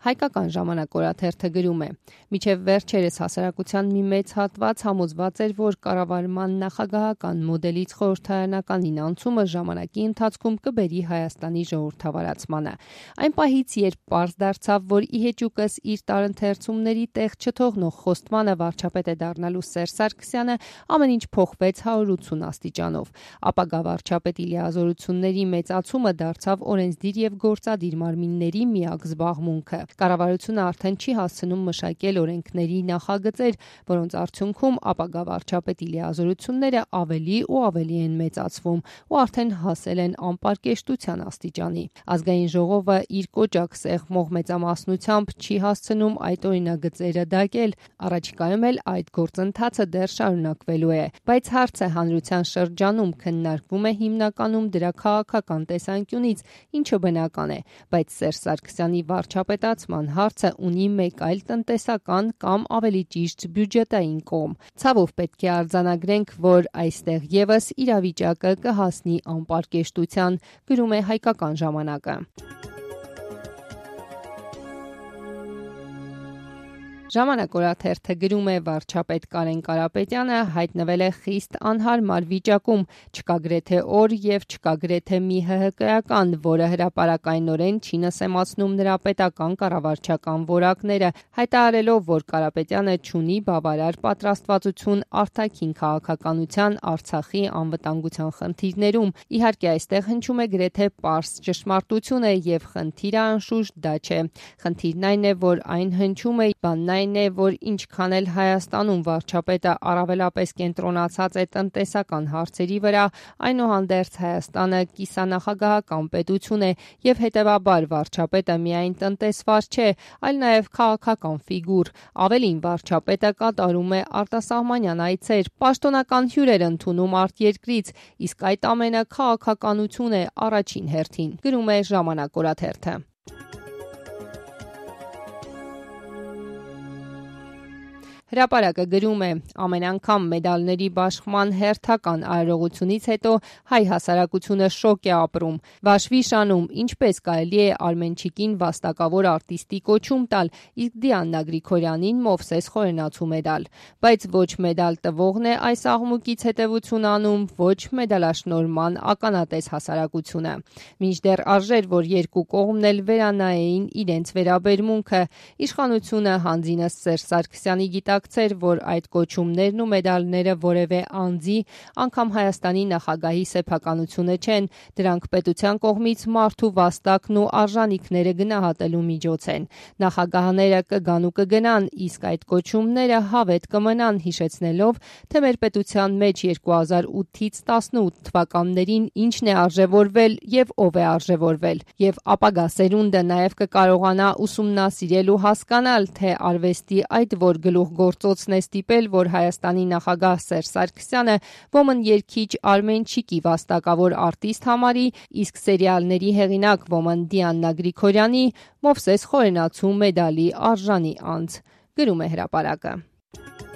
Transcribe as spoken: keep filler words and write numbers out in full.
Հայկական ժամանակ օրաթերթը գրում է. «Մինչև վերջերս հասարակության մի մեծ հատված համոզված էր, որ կառավարման նախագահական մոդելից խորհրդարանականին անցումը ժամանակի ընթացքում կբերի Հայաստանի ժողովրդավարացմանը։ Այն պահից, երբ պարզ դարձավ, որ ի հեճուկս իր տարընթերցումների տեղ չթողնող խոստմանը վարչապետ է դառնալու Սերժ Սարգսյանը, ամեն ինչ փոխվեց հարյուր ութսուն աստիճանով։ Ապագա վարչապետի լիազորությունների մեծացումը դարձավ օրենսդիր եւ գործադիր մարմինների միակ զբաղմունքը։ Կառավարությունը արդեն չի հասցնում մշակել օրենքների նախագծեր, որոնց արդյունքում ապագա վարչապետի լիազորությունները ավելի ու ավելի են մեծացվում ու արդեն հասել են անպարկեշտության աստիճանի։ Ազգային ժողովը իր կոճակ սեղմող մեծամասնությամբ չի հասցնում այդ օրինագծերը դակել, առաջիկայում էլ այդ գործընթացը դեռ շարունակվելու է, բայց հարցը հանրության շրջանում քննարկվում է հիմնականում դրա քաղաքական տեսանկյունից, ինչը բնական է, բայց Սերժ Սարգսյանի վարչապետացման հարցը ունի մեկ այլ տնտեսական կամ ավելի ճիշտ բյուջետային կողմ։ Ցավով պետք է արձանագրենք, որ այստեղ եւս իրավիճակը կհասնի անպարկեշտության, գրում է Հայկական ժամանակը։ Ժամանակ օրաթերթը գրում է. վարչապետ Կարեն Կարապետյանը հայտնվել է խիստ անհարմար վիճակում, չկա գրեթե օր եւ չկա գրեթե մի ՀՀԿ-ական, որը հրապարակայնորեն չի նսեմացնում նրա պետական կառավարչական որակները, հայտարարելով, որ Կարապետյանը չունի բավարար պատրաստվածություն արտաքին քաղաքականության, Արցախի անվտանգության խնդիրներում։ Իհարկե, այստեղ հնչում է գրեթե պարզ ճշմարտությունը եւ խնդիրը անշուշտ դա չէ։ Խնդիրն այն է, որ այն հնչում է, բանն այն է, որ ինչքան էլ Հայաստանում վարչապետը առավելապես կենտրոնացած է տնտեսական հարցերի վրա, այնուհանդերձ Հայաստանը կիսանախագահական պետություն է եւ հետեւաբար վարչապետը միայն տնտեսվար չէ, այլ նաեւ քաղաքական ֆիգուր։ Ավելին, վարչապետը կատարում է արտասահմանյան այցեր, պաշտոնական հյուրեր ընդունում արտերկրից, իսկ այդ ամենը քաղաքականություն է առաջին հերթին, գրում է Ժամանակ օրաթերթը։ Հրապարակը գրում է. ամեն անգամ մեդալների բաշխման հերթական արարողությունից հետո հայ հասարակությունը շոկ է ապրում, վաշվիշանում, ինչպես կարելի է Արմենչիկին վաստակավոր արտիստի կոչում տալ, իսկ Դիանա Գրիգորյանին Մովսես խորենացու մեդալ։ Բայց ոչ մեդալ տվողն է այս աղմուկից հետևություն անում, ոչ մեդալաշնորհման ականատես հասարակությունը։ Մինչդեռ արժեր, որ երկու կողմն էլ վերանայեին իրենց վերաբերմունքը, իշխանությունը հանձինս Սերժ Սարգսյանի գիտակ որ այդ կոչումներն ու մեդալները որևէ անձի, անգամ Հայաստանի նախագահի սեփականությունը չեն, դրանք պետության կողմից մարդու վաստակն ու արժանինքները գնահատելու միջոց են։ Նախագահները կգան ու կգնան, իսկ այդ կոչումները հավետ կմնան, հիշեցնելով, թե մեր պետության մեջ երկու հազար ութից տասնութ թվականներին ինչն է արժևորվել եւ ով է արժևորվել, եւ ապագա սերունդը նաեւ կկարողանա ուսումնասիրել ու հասկանալ, թե արվեստի այդ որ գլուխ գործոցն է ստիպել, որ Հայաստանի նախագահ Սերժ Սարգսյանը ոմն երգիչ Արմենչիկի վաստակավոր արտիստ համարի, իսկ սերիալների հեղինակ ոմն Դիանա Գրիգորյանի Մովսես խորենացու մեդալի արժանի անձ, գրում է Հրապարակը։